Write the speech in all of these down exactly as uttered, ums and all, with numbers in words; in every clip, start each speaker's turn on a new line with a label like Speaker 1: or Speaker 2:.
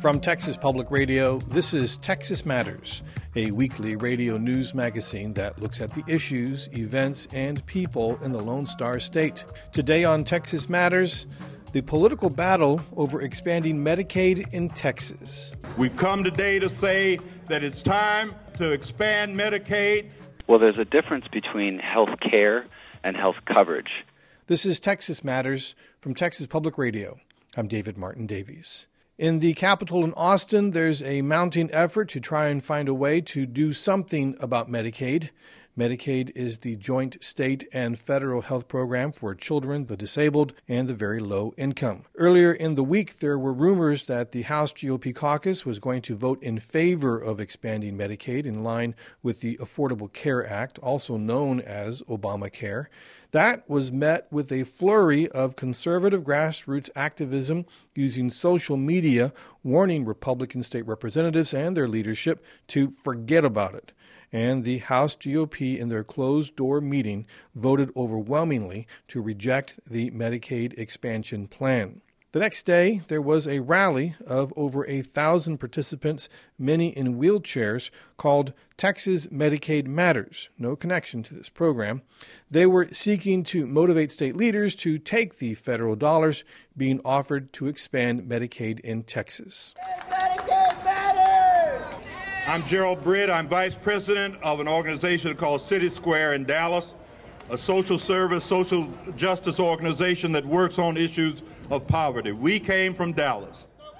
Speaker 1: From Texas Public Radio, this is Texas Matters, a weekly radio news magazine that looks at the issues, events, and people in the Lone Star State. Today on Texas Matters, the political battle over expanding Medicaid in Texas.
Speaker 2: We've come today to say that it's time to expand Medicaid.
Speaker 3: Well, there's a difference between health care and health coverage.
Speaker 1: This is Texas Matters from Texas Public Radio. I'm David Martin Davies. In the capital in Austin, there's a mounting effort to try and find a way to do something about Medicaid. Medicaid is the joint state and federal health program for children, the disabled, and the very low income. Earlier in the week, there were rumors that the House G O P caucus was going to vote in favor of expanding Medicaid in line with the Affordable Care Act, also known as Obamacare. That was met with a flurry of conservative grassroots activism using social media, warning Republican state representatives and their leadership to forget about it. And the House G O P, in their closed-door meeting, voted overwhelmingly to reject the Medicaid expansion plan. The next day, there was a rally of over a thousand participants, many in wheelchairs, called Texas Medicaid Matters. No connection to this program. They were seeking to motivate state leaders to take the federal dollars being offered to expand Medicaid in Texas.
Speaker 2: Medicaid Matters! I'm Gerald Britt. I'm vice president of an organization called City Square in Dallas, a social service, social justice organization that works on issues of poverty. We came from Dallas.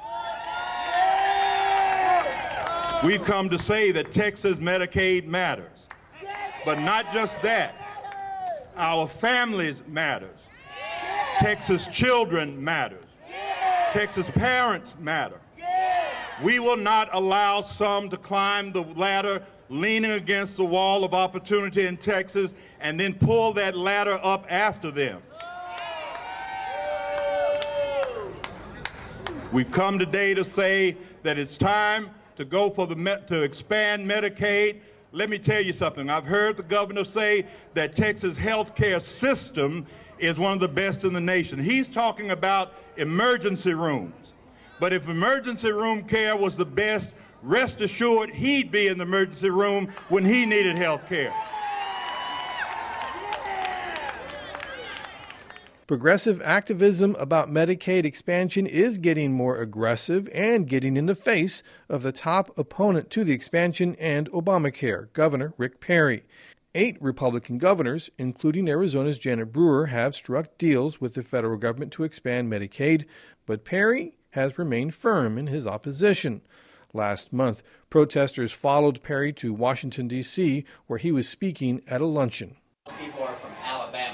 Speaker 2: We've come to say that Texas Medicaid matters. But not just that. Our families matters. Texas children matters. Texas parents matter. We will not allow some to climb the ladder leaning against the wall of opportunity in Texas and then pull that ladder up after them. We've come today to say that it's time to go for the to expand Medicaid. Let me tell you something. I've heard the governor say that Texas health care system is one of the best in the nation. He's talking about emergency rooms. But if emergency room care was the best, rest assured he'd be in the emergency room when he needed health care.
Speaker 1: Progressive activism about Medicaid expansion is getting more aggressive and getting in the face of the top opponent to the expansion and Obamacare, Governor Rick Perry. Eight Republican governors, including Arizona's Janet Brewer, have struck deals with the federal government to expand Medicaid, but Perry has remained firm in his opposition. Last month, protesters followed Perry to Washington, D C, where he was speaking at a luncheon.
Speaker 4: People are from Alabama.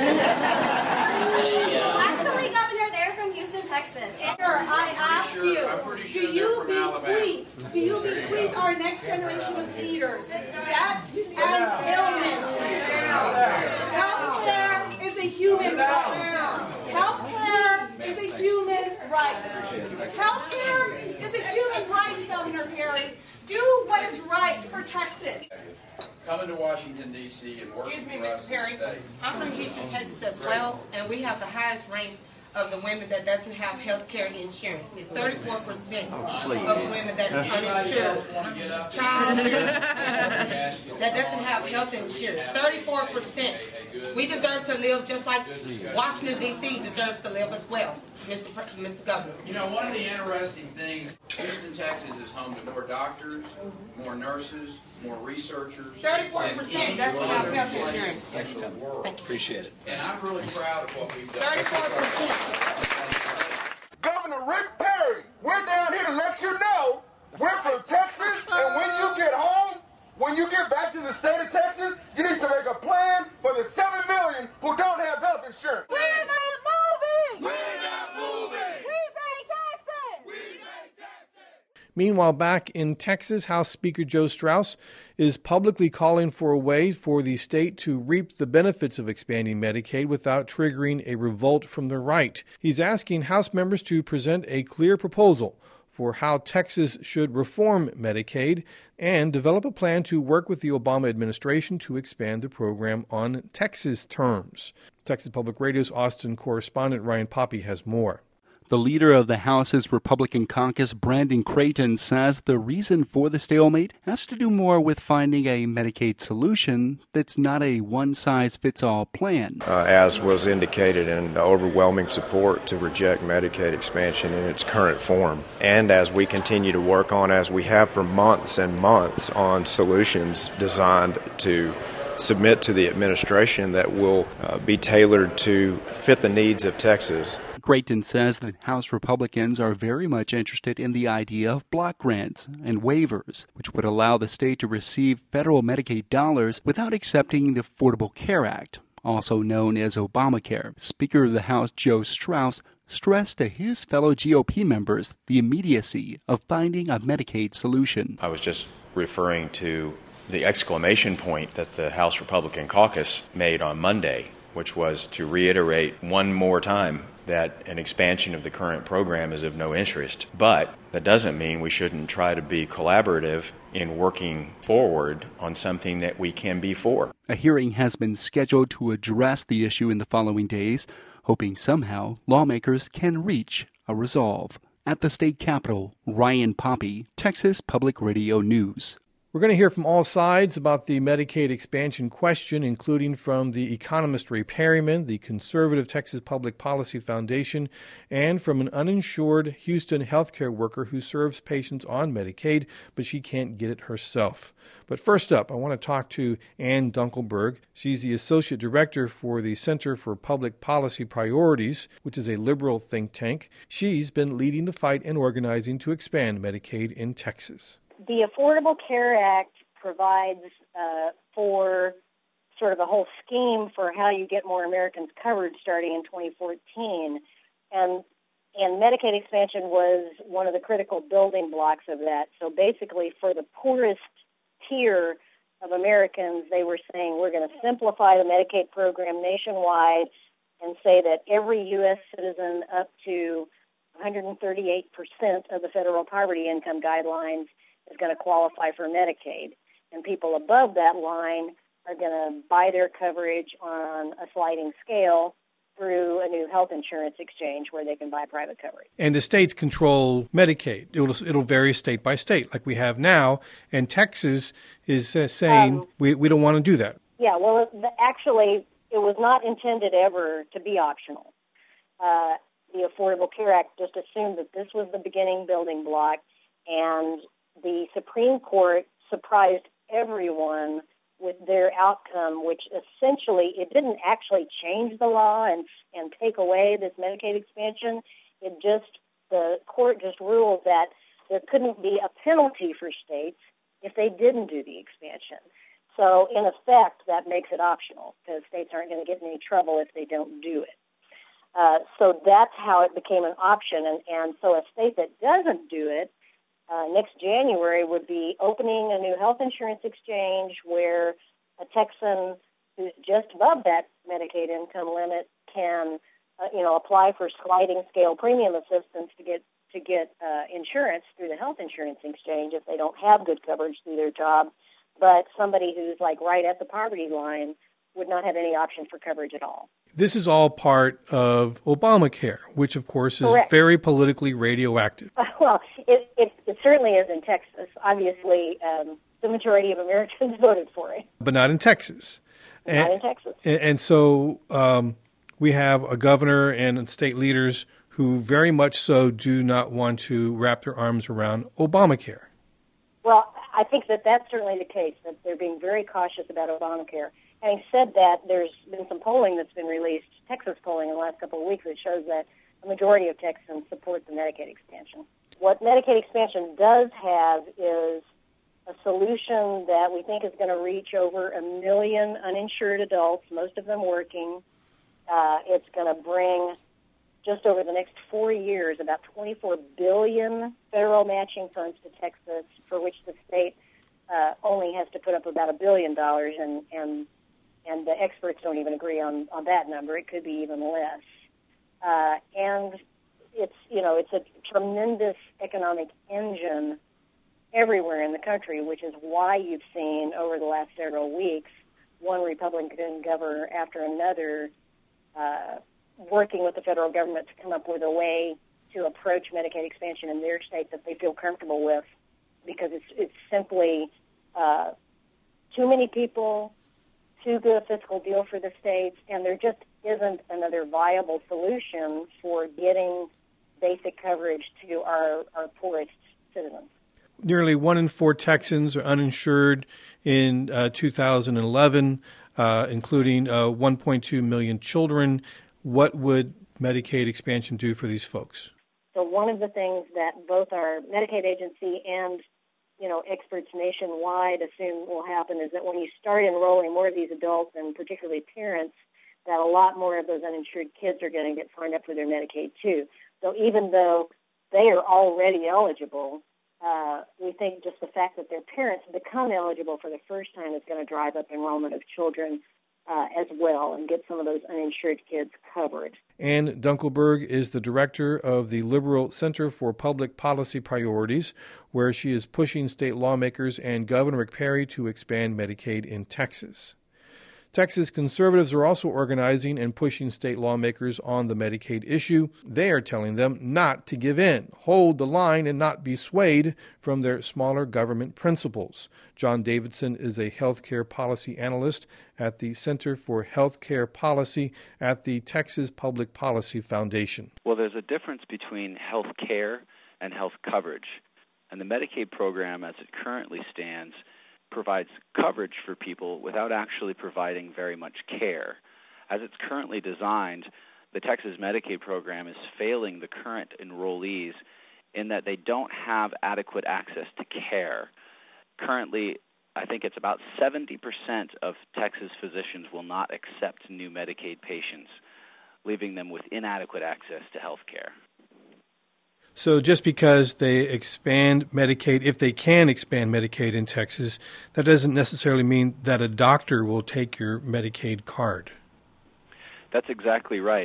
Speaker 5: Texas. I ask
Speaker 4: sure,
Speaker 5: you,
Speaker 4: sure
Speaker 5: do you bequeath, do you bequeath our next generation of leaders debt and illness? Health care is a human right. Health care is a human right. Health care is a human right, Governor Perry. Do what is right for Texas.
Speaker 4: Coming to Washington, D C and working
Speaker 6: Excuse me,
Speaker 4: for us
Speaker 6: Mister Perry.
Speaker 4: in the state.
Speaker 6: I'm from Houston, Texas as well, and we have the highest rank of the women that doesn't have health care insurance. It's thirty-four percent of women that is uninsured. Child that doesn't have health insurance. thirty-four percent. We deserve to live just like Washington, D C deserves to live as well, Mister Pre- Mister Governor.
Speaker 4: You know, one of the interesting things, Houston, Texas is home to more doctors, more nurses, more researchers.
Speaker 6: thirty-four percent doesn't have health insurance.
Speaker 4: Thank you.
Speaker 3: Appreciate it.
Speaker 4: And I'm really proud of what we've done.
Speaker 6: thirty-four percent.
Speaker 7: Governor Rick Perry, we're down here to let you know we're from Texas, and when you get home, when you get back to the state of Texas, you need to make a plan for the seven million who don't have health insurance.
Speaker 5: We're not moving!
Speaker 7: We're not moving!
Speaker 5: We pay taxes!
Speaker 7: We pay taxes!
Speaker 1: Meanwhile, back in Texas, House Speaker Joe Straus is publicly calling for a way for the state to reap the benefits of expanding Medicaid without triggering a revolt from the right. He's asking House members to present a clear proposal for how Texas should reform Medicaid and develop a plan to work with the Obama administration to expand the program on Texas terms. Texas Public Radio's Austin correspondent Ryan Poppy has more.
Speaker 8: The leader of the House's Republican caucus, Brandon Creighton, says the reason for the stalemate has to do more with finding a Medicaid solution that's not a one-size-fits-all plan.
Speaker 9: Uh, as was indicated in the overwhelming support to reject Medicaid expansion in its current form. And as we continue to work on, as we have for months and months, on solutions designed to submit to the administration that will uh, be tailored to fit the needs of Texas.
Speaker 8: Creighton says that House Republicans are very much interested in the idea of block grants and waivers, which would allow the state to receive federal Medicaid dollars without accepting the Affordable Care Act, also known as Obamacare. Speaker of the House Joe Straus stressed to his fellow G O P members the immediacy of finding a Medicaid solution.
Speaker 10: I was just referring to the exclamation point that the House Republican caucus made on Monday, which was to reiterate one more time that an expansion of the current program is of no interest. But that doesn't mean we shouldn't try to be collaborative in working forward on something that we can be for.
Speaker 8: A hearing has been scheduled to address the issue in the following days, hoping somehow lawmakers can reach a resolve. At the state capitol, Ryan Poppy, Texas Public Radio News.
Speaker 1: We're going to hear from all sides about the Medicaid expansion question, including from the economist Ray Perryman, the conservative Texas Public Policy Foundation, and from an uninsured Houston healthcare worker who serves patients on Medicaid, but she can't get it herself. But first up, I want to talk to Ann Dunkelberg. She's the Associate Director for the Center for Public Policy Priorities, which is a liberal think tank. She's been leading the fight and organizing to expand Medicaid in Texas.
Speaker 11: The Affordable Care Act provides uh, for sort of a whole scheme for how you get more Americans covered starting in twenty fourteen. And and Medicaid expansion was one of the critical building blocks of that. So basically for the poorest tier of Americans, they were saying we're going to simplify the Medicaid program nationwide and say that every U S citizen up to one hundred thirty-eight percent of the federal poverty income guidelines is going to qualify for Medicaid, and people above that line are going to buy their coverage on a sliding scale through a new health insurance exchange where they can buy private coverage.
Speaker 1: And the states control Medicaid. It'll, it'll vary state by state like we have now, and Texas is uh, saying um, we, we don't want to do that.
Speaker 11: Yeah, well, the, actually, it was not intended ever to be optional. Uh, the Affordable Care Act just assumed that this was the beginning building block, and the Supreme Court surprised everyone with their outcome, which essentially, it didn't actually change the law and and take away this Medicaid expansion. It just, the court just ruled that there couldn't be a penalty for states if they didn't do the expansion. So in effect, that makes it optional because states aren't going to get in any trouble if they don't do it. Uh, so that's how it became an option. And, and so a state that doesn't do it Uh, next January would be opening a new health insurance exchange where a Texan who's just above that Medicaid income limit can, uh, you know, apply for sliding scale premium assistance to get to get uh, insurance through the health insurance exchange if they don't have good coverage through their job. But somebody who's like right at the poverty line would not have any option for coverage at all.
Speaker 1: This is all part of Obamacare, which, of course, is
Speaker 11: Correct.
Speaker 1: very politically radioactive.
Speaker 11: Well, it, it, it certainly is in Texas. Obviously, um, the majority of Americans voted for it.
Speaker 1: But not in Texas.
Speaker 11: Not
Speaker 1: and,
Speaker 11: in Texas.
Speaker 1: And, and so um, we have a governor and state leaders who very much so do not want to wrap their arms around Obamacare.
Speaker 11: Well, I think that that's certainly the case, that they're being very cautious about Obamacare. Having said that, there's been some polling that's been released, Texas polling in the last couple of weeks, that shows that the majority of Texans support the Medicaid expansion. What Medicaid expansion does have is a solution that we think is going to reach over a million uninsured adults, most of them working. Uh, it's going to bring, just over the next four years, about twenty-four billion dollars federal matching funds to Texas, for which the state uh, only has to put up about a billion dollars, and, and and the experts don't even agree on, on that number. It could be even less. Uh, and it's, you know, it's a tremendous economic engine everywhere in the country, which is why you've seen over the last several weeks one Republican governor after another uh, working with the federal government to come up with a way to approach Medicaid expansion in their state that they feel comfortable with, because it's it's simply uh, too many people, too good a fiscal deal for the states, and there just isn't another viable solution for getting basic coverage to our, our poorest citizens.
Speaker 1: Nearly one in four Texans are uninsured in uh, two thousand eleven, uh, including uh, one point two million children. What would Medicaid expansion do for these folks?
Speaker 11: So one of the things that both our Medicaid agency and, you know, experts nationwide assume will happen is that when you start enrolling more of these adults, and particularly parents, that a lot more of those uninsured kids are going to get signed up for their Medicaid too. So even though they are already eligible, uh, we think just the fact that their parents become eligible for the first time is going to drive up enrollment of children uh, as well and get some of those uninsured kids covered.
Speaker 1: Ann Dunkelberg is the director of the Liberal Center for Public Policy Priorities, where she is pushing state lawmakers and Governor Rick Perry to expand Medicaid in Texas. Texas conservatives are also organizing and pushing state lawmakers on the Medicaid issue. They are telling them not to give in, hold the line, and not be swayed from their smaller government principles. John Davidson is a healthcare policy analyst at the Center for Healthcare Policy at the Texas Public Policy Foundation.
Speaker 3: Well, there's a difference between health care and health coverage. And the Medicaid program, as it currently stands, provides coverage for people without actually providing very much care. As it's currently designed, the Texas Medicaid program is failing the current enrollees in that they don't have adequate access to care. Currently, I think it's about seventy percent of Texas physicians will not accept new Medicaid patients, leaving them with inadequate access to health care.
Speaker 1: So just because they expand Medicaid, if they can expand Medicaid in Texas, that doesn't necessarily mean that a doctor will take your Medicaid card.
Speaker 3: That's exactly right.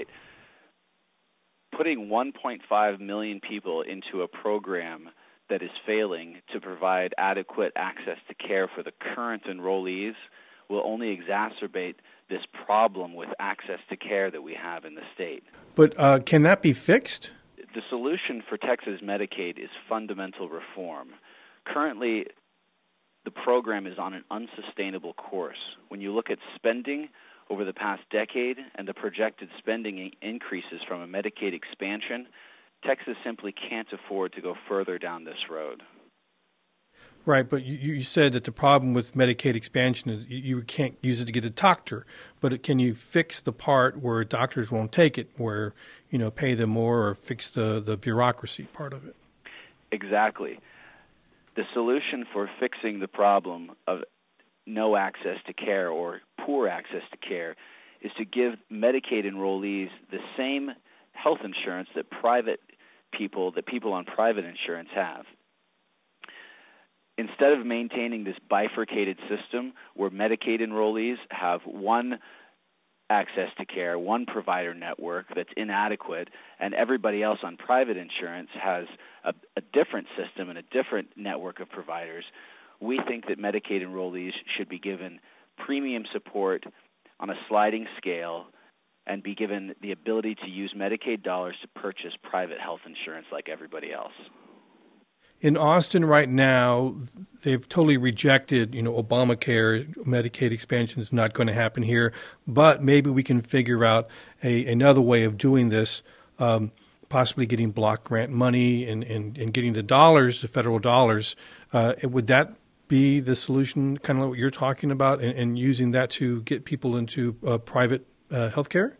Speaker 3: Putting one point five million people into a program that is failing to provide adequate access to care for the current enrollees will only exacerbate this problem with access to care that we have in the state.
Speaker 1: But uh, can that be fixed?
Speaker 3: The solution for Texas Medicaid is fundamental reform. Currently, the program is on an unsustainable course. When you look at spending over the past decade and the projected spending increases from a Medicaid expansion, Texas simply can't afford to go further down this road.
Speaker 1: Right, but you, you said that the problem with Medicaid expansion is you, you can't use it to get a doctor. But it, can you fix the part where doctors won't take it, where, you know, pay them more, or fix the, the bureaucracy part of it?
Speaker 3: Exactly. The solution for fixing the problem of no access to care or poor access to care is to give Medicaid enrollees the same health insurance that private people, that people on private insurance have. Instead of maintaining this bifurcated system where Medicaid enrollees have one access to care, one provider network that's inadequate, and everybody else on private insurance has a, a different system and a different network of providers, we think that Medicaid enrollees should be given premium support on a sliding scale and be given the ability to use Medicaid dollars to purchase private health insurance like everybody else.
Speaker 1: In Austin right now, they've totally rejected, you know, Obamacare. Medicaid expansion is not going to happen here, but maybe we can figure out a, another way of doing this, um, possibly getting block grant money and, and, and getting the dollars, the federal dollars. Uh, would that be the solution, kind of like what you're talking about, and, and using that to get people into uh, private uh, health care?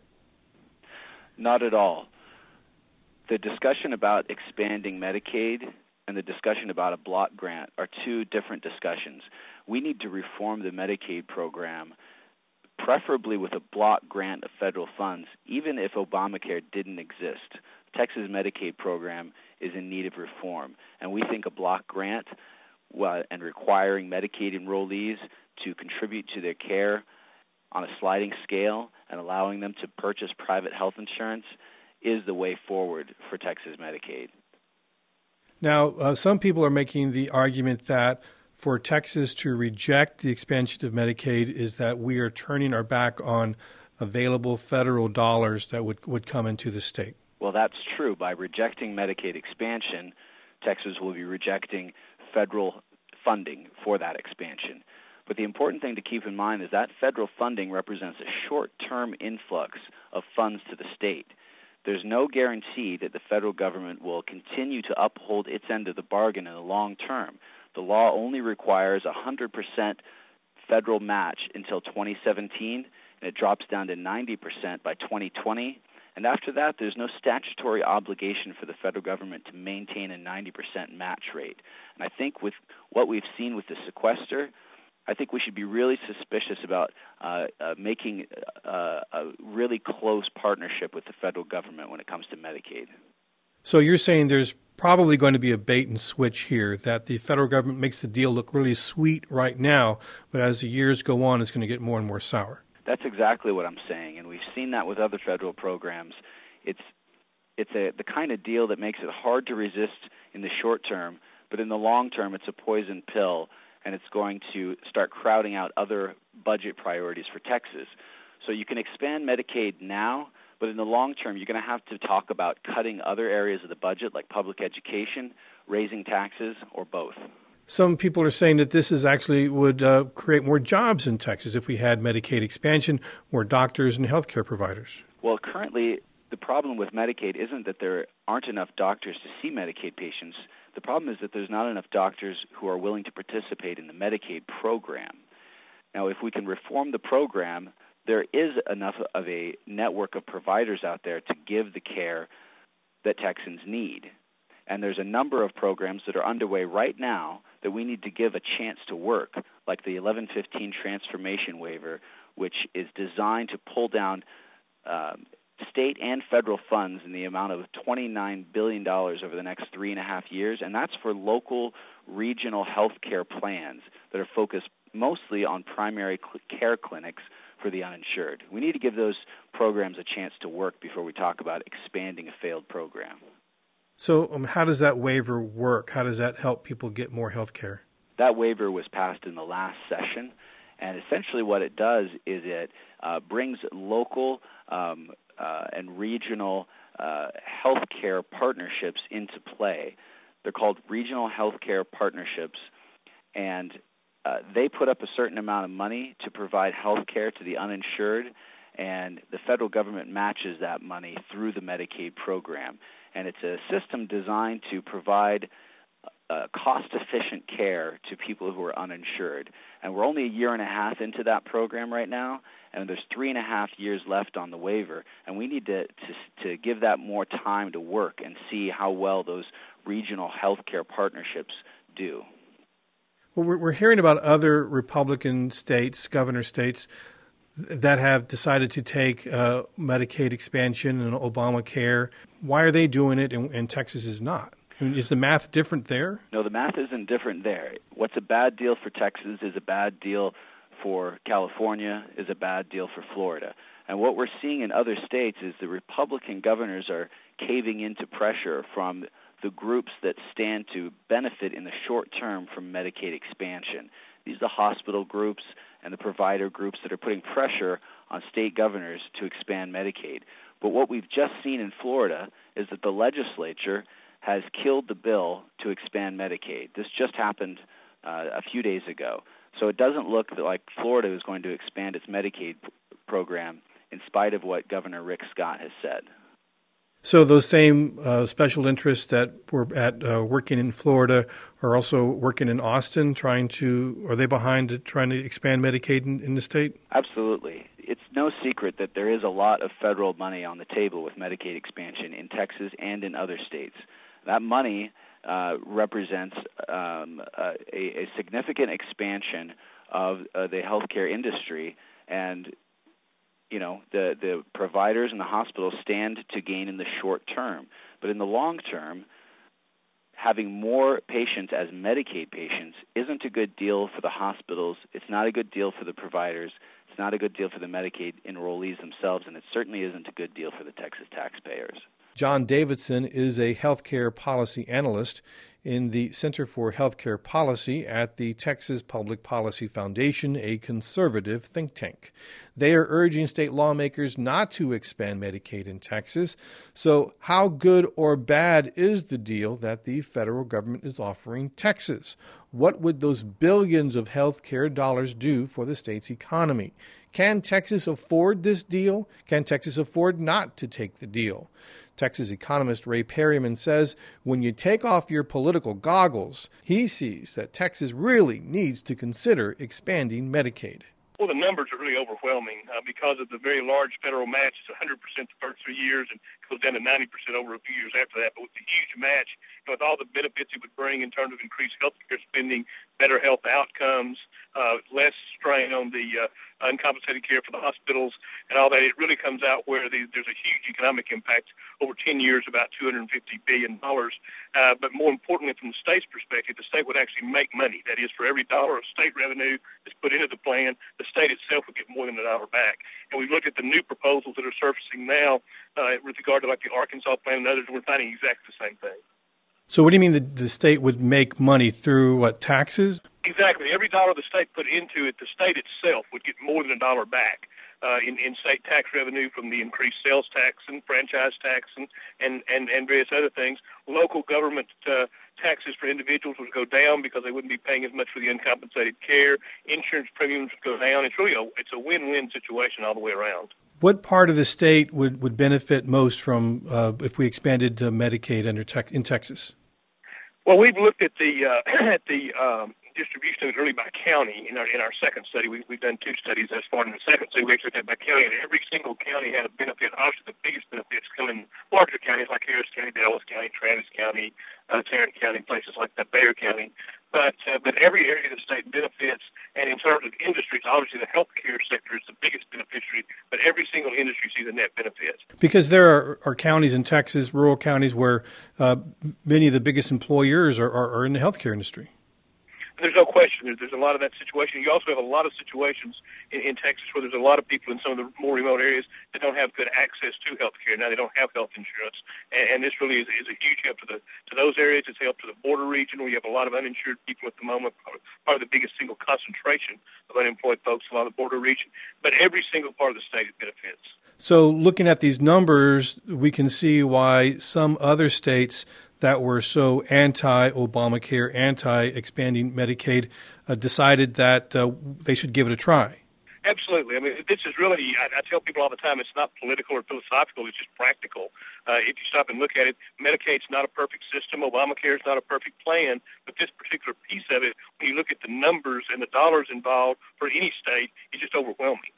Speaker 3: Not at all. The discussion about expanding Medicaid and the discussion about a block grant are two different discussions. We need to reform the Medicaid program, preferably with a block grant of federal funds, even if Obamacare didn't exist. Texas Medicaid program is in need of reform, and we think a block grant well, and requiring Medicaid enrollees to contribute to their care on a sliding scale and allowing them to purchase private health insurance is the way forward for Texas Medicaid.
Speaker 1: Now, uh, some people are making the argument that for Texas to reject the expansion of Medicaid is that we are turning our back on available federal dollars that would, would come into the state.
Speaker 3: Well, that's true. By rejecting Medicaid expansion, Texas will be rejecting federal funding for that expansion. But the important thing to keep in mind is that federal funding represents a short-term influx of funds to the state. There's no guarantee that the federal government will continue to uphold its end of the bargain in the long term. The law only requires a one hundred percent federal match until twenty seventeen, and it drops down to ninety percent by twenty twenty. And after that, there's no statutory obligation for the federal government to maintain a ninety percent match rate. And I think with what we've seen with the sequester, I think we should be really suspicious about uh, uh, making uh, a really close partnership with the federal government when it comes to Medicaid.
Speaker 1: So you're saying there's probably going to be a bait and switch here, that the federal government makes the deal look really sweet right now, but as the years go on, it's going to get more and more sour.
Speaker 3: That's exactly what I'm saying, and we've seen that with other federal programs. It's it's a, the kind of deal that makes it hard to resist in the short term, but in the long term, it's a poison pill, and it's going to start crowding out other budget priorities for Texas. So you can expand Medicaid now, but in the long term, you're going to have to talk about cutting other areas of the budget, like public education, raising taxes, or both.
Speaker 1: Some people are saying that this is actually would uh, create more jobs in Texas if we had Medicaid expansion, more doctors and healthcare providers.
Speaker 3: Well, currently, the problem with Medicaid isn't that there aren't enough doctors to see Medicaid patients. The problem is that there's not enough doctors who are willing to participate in the Medicaid program. Now, if we can reform the program, there is enough of a network of providers out there to give the care that Texans need. And there's a number of programs that are underway right now that we need to give a chance to work, like the eleven fifteen Transformation Waiver, which is designed to pull down um, state and federal funds in the amount of twenty-nine billion dollars over the next three and a half years, and that's for local regional health care plans that are focused mostly on primary cl- care clinics for the uninsured. We need to give those programs a chance to work before we talk about expanding a failed program.
Speaker 1: So um, how does that waiver work? How does that help people get more health care?
Speaker 3: That waiver was passed in the last session, and essentially what it does is it uh, brings local um, uh, and regional uh, health care partnerships into play. They're called regional health care partnerships, and uh, they put up a certain amount of money to provide health care to the uninsured, and the federal government matches that money through the Medicaid program. And it's a system designed to provide uh, cost-efficient care to people who are uninsured. And we're only a year and a half into that program right now, and there's three and a half years left on the waiver. And we need to, to, to give that more time to work and see how well those regional health care partnerships do.
Speaker 1: Well, we're, we're hearing about other Republican states, governor states, that have decided to take uh, Medicaid expansion and Obamacare. Why are they doing it and, and Texas is not? I mean, is the math different there?
Speaker 3: No, the math isn't different there. What's a bad deal for Texas is a bad deal for California, is a bad deal for Florida. And what we're seeing in other states is the Republican governors are caving into pressure from the groups that stand to benefit in the short term from Medicaid expansion. These are the hospital groups and the provider groups that are putting pressure on state governors to expand Medicaid. But what we've just seen in Florida is that the legislature has killed the bill to expand Medicaid. This just happened uh, a few days ago. So it doesn't look like Florida is going to expand its Medicaid p- program in spite of what Governor Rick Scott has said.
Speaker 1: So those same uh, special interests that were at uh, working in Florida are also working in Austin, trying to, are they behind trying to expand Medicaid in, in the state?
Speaker 3: Absolutely. It's no secret that there is a lot of federal money on the table with Medicaid expansion in Texas and in other states. That money uh, represents um, a, a significant expansion of uh, the healthcare industry, and you know, the, the providers and the hospitals stand to gain in the short term. But in the long term, having more patients as Medicaid patients isn't a good deal for the hospitals. It's not a good deal for the providers. It's not a good deal for the Medicaid enrollees themselves, and it certainly isn't a good deal for the Texas taxpayers.
Speaker 1: John Davidson is a healthcare policy analyst in the Center for Healthcare Policy at the Texas Public Policy Foundation, a conservative think tank. They are urging state lawmakers not to expand Medicaid in Texas. So how good or bad is the deal that the federal government is offering Texas? What would those billions of healthcare dollars do for the state's economy? Can Texas afford this deal? Can Texas afford not to take the deal? Texas economist Ray Perryman says when you take off your political goggles, he sees that Texas really needs to consider expanding Medicaid.
Speaker 12: Well, the numbers are really overwhelming uh, because of the very large federal match. It's one hundred percent the first three years and goes down to ninety percent over a few years after that. But with the huge match, you know, with all the benefits it would bring in terms of increased health care spending, better health outcomes, uh, less strain on the uh, uncompensated care for the hospitals and all that, it really comes out where the, there's a huge economic impact over ten years, about two hundred fifty billion dollars. Uh, but more importantly, from the state's perspective, the state would actually make money. That is, for every dollar of state revenue that's put into the plan, the state itself would get more than a dollar back. And we look at the new proposals that are surfacing now uh, with regard to like the Arkansas plan and others, and we're finding exactly the same thing.
Speaker 1: So what do you mean the, the state would make money through, what, taxes?
Speaker 12: Exactly. Every dollar the state put into it, the state itself would get more than a dollar back uh, in, in state tax revenue from the increased sales tax and franchise tax and, and, and, and various other things. Local government uh, taxes for individuals would go down because they wouldn't be paying as much for the uncompensated care. Insurance premiums would go down. It's really a, it's a win-win situation all the way around.
Speaker 1: What part of the state would, would benefit most from uh, if we expanded uh, Medicaid under te- in Texas?
Speaker 12: Well, we've looked at the uh, at the um, distribution of it really by county in our in our second study. We, we've done two studies thus far. In the second study, we actually looked at by county, and every single county had a benefit. Obviously, the biggest benefits come in larger counties like Harris County, Dallas County, Travis County, uh, Tarrant County, places like that, Bayer County. But uh, but every area of the state benefits, and in terms of industries, obviously the healthcare sector is the biggest beneficiary, but every single industry sees a net benefit. Because
Speaker 1: there are, are counties in Texas, rural counties, where uh, many of the biggest employers are, are, are in the healthcare industry.
Speaker 12: There's no question. There's, there's a lot of that situation. You also have a lot of situations in, in Texas where there's a lot of people in some of the more remote areas that don't have good access to health care. Now, they don't have health insurance. And, and this really is, is a huge help to the to those areas. It's a help to the border region where you have a lot of uninsured people at the moment, probably, probably the biggest single concentration of unemployed folks along the border region. But every single part of the state benefits.
Speaker 1: So looking at these numbers, we can see why some other states that were so anti-Obamacare, anti-expanding Medicaid, uh, decided that uh, they should give it a try.
Speaker 12: Absolutely. I mean, this is really, I, I tell people all the time, it's not political or philosophical, it's just practical. Uh, if you stop and look at it, Medicaid's not a perfect system, Obamacare is not a perfect plan, but this particular piece of it, when you look at the numbers and the dollars involved for any state, it's just overwhelming.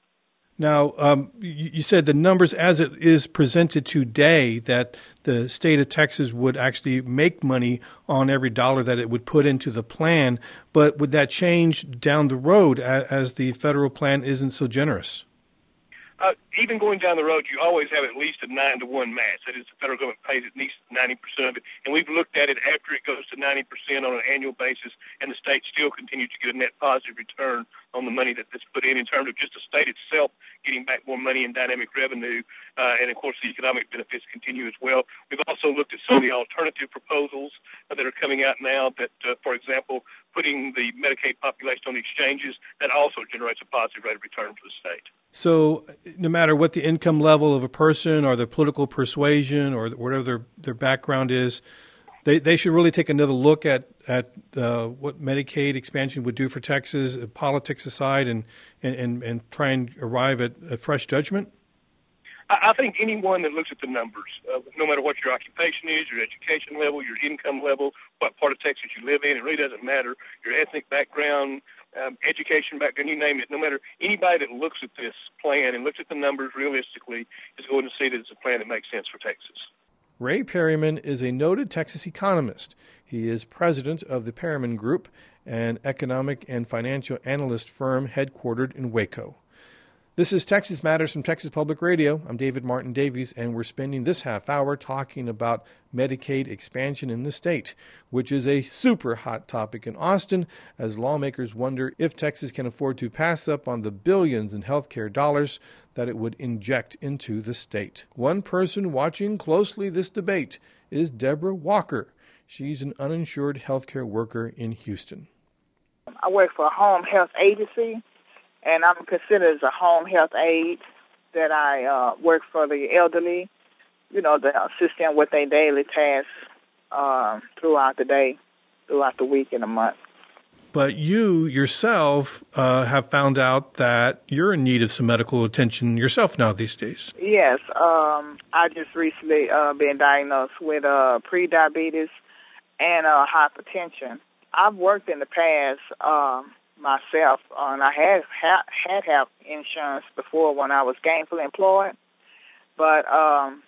Speaker 1: Now, um, you said the numbers as it is presented today, that the state of Texas would actually make money on every dollar that it would put into the plan, but would that change down the road as the federal plan isn't so generous?
Speaker 12: Uh, even going down the road, you always have at least a nine to one match. That is, the federal government pays at least ninety percent of it. And we've looked at it after it goes to ninety percent on an annual basis, and the state still continues to get a net positive return on the money that, that's put in, in terms of just the state itself getting back more money in dynamic revenue. Uh, and, of course, the economic benefits continue as well. We've also looked at some of the alternative proposals uh, that are coming out now that, uh, for example, putting the Medicaid population on the exchanges, that also generates a positive rate of return for the state.
Speaker 1: So no matter what the income level of a person or their political persuasion or whatever their, their background is, they, they should really take another look at, at uh, what Medicaid expansion would do for Texas, uh, politics aside, and, and, and try and arrive at a fresh judgment?
Speaker 12: I think anyone that looks at the numbers, uh, no matter what your occupation is, your education level, your income level, what part of Texas you live in, it really doesn't matter, your ethnic background, um, education background, you name it, no matter anybody that looks at this plan and looks at the numbers realistically is going to see that it's a plan that makes sense for Texas.
Speaker 1: Ray Perryman is a noted Texas economist. He is president of the Perryman Group, an economic and financial analyst firm headquartered in Waco. This is Texas Matters from Texas Public Radio. I'm David Martin Davies, and we're spending this half hour talking about Medicaid expansion in the state, which is a super hot topic in Austin as lawmakers wonder if Texas can afford to pass up on the billions in health care dollars that it would inject into the state. One person watching closely this debate is Deborah Walker. She's an uninsured health care worker in Houston.
Speaker 13: I work for a home health agency, and I'm considered as a home health aide that I uh, work for the elderly, you know, to assist them with their daily tasks uh, throughout the day, throughout the week and the month.
Speaker 1: But you yourself uh, have found out that you're in need of some medical attention yourself now these days.
Speaker 13: Yes. Um, I just recently uh, been diagnosed with uh, pre-diabetes and uh, hypertension. I've worked in the past um, myself, uh, and I had ha- had health insurance before when I was gainfully employed. But um,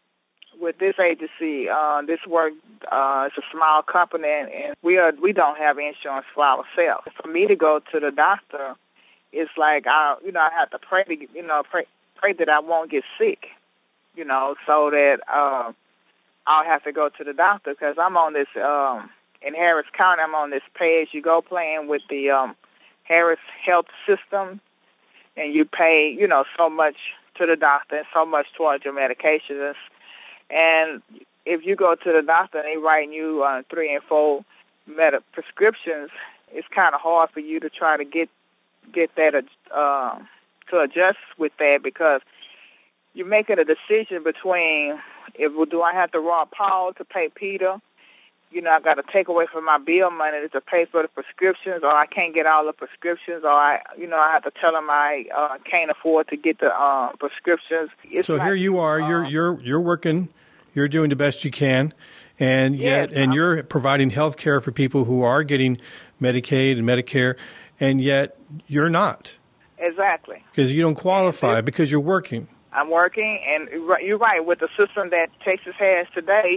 Speaker 13: with this agency, uh, this work uh, it's a small company, and we are we don't have insurance for ourselves. For me to go to the doctor, it's like I, you know, I have to pray to, you know, pray pray that I won't get sick, you know, so that uh, I'll have to go to the doctor because I'm on this. Um, In Harris County, I'm on this pay-as-you-go plan with the um, Harris Health System, and you pay, you know, so much to the doctor and so much towards your medications. And if you go to the doctor and they write you uh, three and four med- prescriptions, it's kind of hard for you to try to get get that uh, to adjust with that because you're making a decision between if well, do I have to rob Paul to pay Peter? You know, I got to take away from my bill money to pay for the prescriptions, or I can't get all the prescriptions, or I, you know, I have to tell them I uh, can't afford to get the uh, prescriptions. It's
Speaker 1: so
Speaker 13: like,
Speaker 1: here you are,
Speaker 13: uh,
Speaker 1: you're you're you're working, you're doing the best you can, and yet
Speaker 13: yes,
Speaker 1: and
Speaker 13: I'm,
Speaker 1: you're providing health care for people who are getting Medicaid and Medicare, and yet you're not.
Speaker 13: Exactly.
Speaker 1: Because you don't qualify because you're working.
Speaker 13: I'm working, and you're right with the system that Texas has today.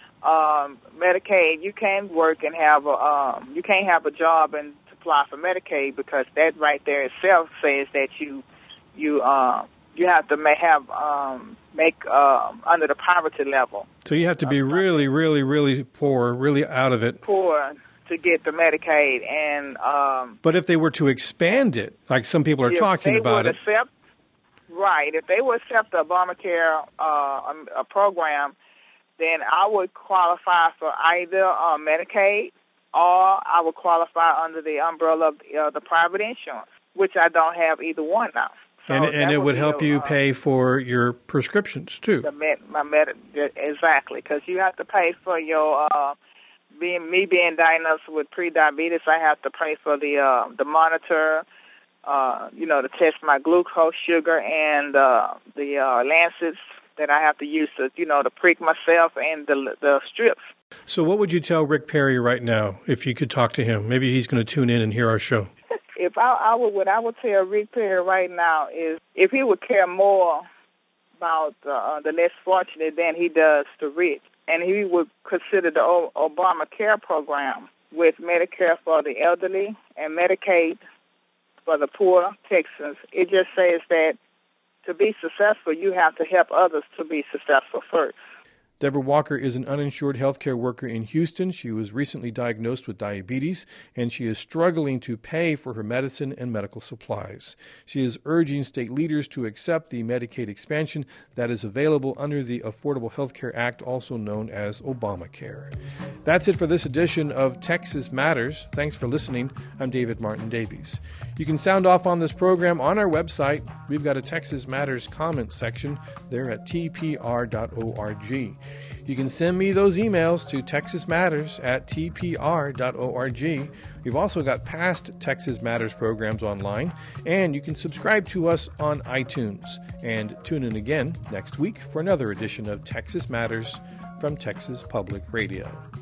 Speaker 13: Um, Medicaid, you can't work and have a um, you can't have a job and apply for Medicaid because that right there itself says that you you uh, you have to may have um, make uh, under the poverty level.
Speaker 1: So you have to be really, really, really poor, really out of it.
Speaker 13: Poor to get the Medicaid, and um,
Speaker 1: but if they were to expand it, like some people are talking about it,
Speaker 13: accept, right? If they would accept the Obamacare uh, a, a program, then I would qualify for either uh, Medicaid or I would qualify under the umbrella of uh, the private insurance, which I don't have either one now. So
Speaker 1: and and it would, would help
Speaker 13: a,
Speaker 1: you
Speaker 13: uh,
Speaker 1: pay for your prescriptions, too.
Speaker 13: The med, my med, exactly, because you have to pay for your, uh, being me being diagnosed with pre-diabetes, I have to pay for the uh, the monitor, uh, you know, to test my glucose, sugar, and uh, the uh, lancets that I have to use to, you know, to prick myself and the the strips.
Speaker 1: So what would you tell Rick Perry right now if you could talk to him? Maybe he's going to tune in and hear our show.
Speaker 13: If I, I would, what I would tell Rick Perry right now is if he would care more about uh, the less fortunate than he does the rich, and he would consider the o- Obamacare program with Medicare for the elderly and Medicaid for the poor Texans, it just says that to be successful, you have to help others to be successful first.
Speaker 1: Deborah Walker is an uninsured healthcare worker in Houston. She was recently diagnosed with diabetes, and she is struggling to pay for her medicine and medical supplies. She is urging state leaders to accept the Medicaid expansion that is available under the Affordable Health Care Act, also known as Obamacare. That's it for this edition of Texas Matters. Thanks for listening. I'm David Martin Davies. You can sound off on this program on our website. We've got a Texas Matters comment section there at t p r dot org. You can send me those emails to texasmatters at t p r dot org. We've also got past Texas Matters programs online, and you can subscribe to us on iTunes. And tune in again next week for another edition of Texas Matters from Texas Public Radio.